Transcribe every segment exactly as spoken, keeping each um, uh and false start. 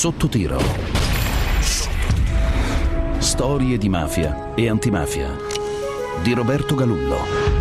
Sotto tiro. Storie di mafia e antimafia di Roberto Galullo.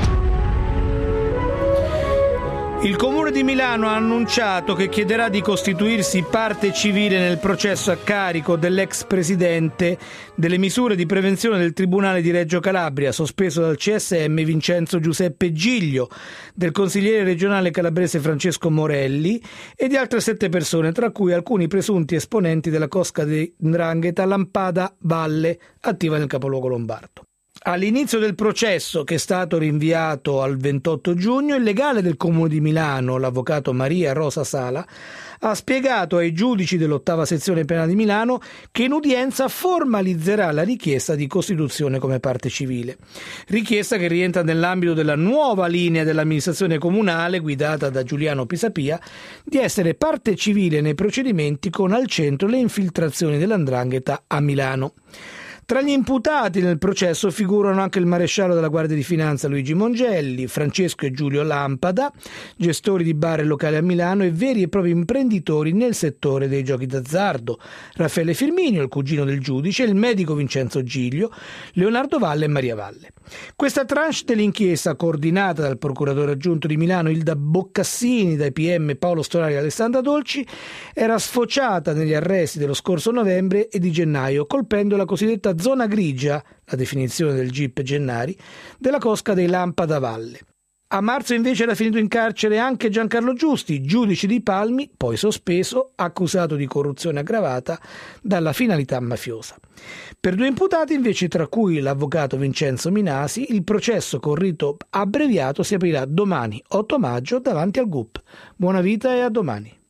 Il Comune di Milano ha annunciato che chiederà di costituirsi parte civile nel processo a carico dell'ex presidente delle misure di prevenzione del Tribunale di Reggio Calabria, sospeso dal C S M Vincenzo Giuseppe Giglio, del consigliere regionale calabrese Francesco Morelli e di altre sette persone, tra cui alcuni presunti esponenti della cosca di 'ndrangheta Lampada Valle, attiva nel capoluogo lombardo. All'inizio del processo, che è stato rinviato al ventotto giugno, il legale del Comune di Milano, l'avvocato Maria Rosa Sala, ha spiegato ai giudici dell'ottava sezione penale di Milano che in udienza formalizzerà la richiesta di costituzione come parte civile. Richiesta che rientra nell'ambito della nuova linea dell'amministrazione comunale, guidata da Giuliano Pisapia, di essere parte civile nei procedimenti con al centro le infiltrazioni dell'Andrangheta a Milano. Tra gli imputati nel processo figurano anche il maresciallo della Guardia di Finanza Luigi Mongelli, Francesco e Giulio Lampada, gestori di bar e locali a Milano e veri e propri imprenditori nel settore dei giochi d'azzardo, Raffaele Firminio, il cugino del giudice, il medico Vincenzo Giglio, Leonardo Valle e Maria Valle. Questa tranche dell'inchiesta, coordinata dal procuratore aggiunto di Milano Ilda Boccassini, dai P M Paolo Storari e Alessandra Dolci, era sfociata negli arresti dello scorso novembre e di gennaio, colpendo la cosiddetta zona grigia, la definizione del G I P Gennari, della cosca dei Lampada Valle. A marzo invece era finito in carcere anche Giancarlo Giusti, giudice di Palmi, poi sospeso, accusato di corruzione aggravata dalla finalità mafiosa. Per due imputati invece, tra cui l'avvocato Vincenzo Minasi, il processo con rito abbreviato si aprirà domani otto maggio davanti al G U P. Buona vita e a domani.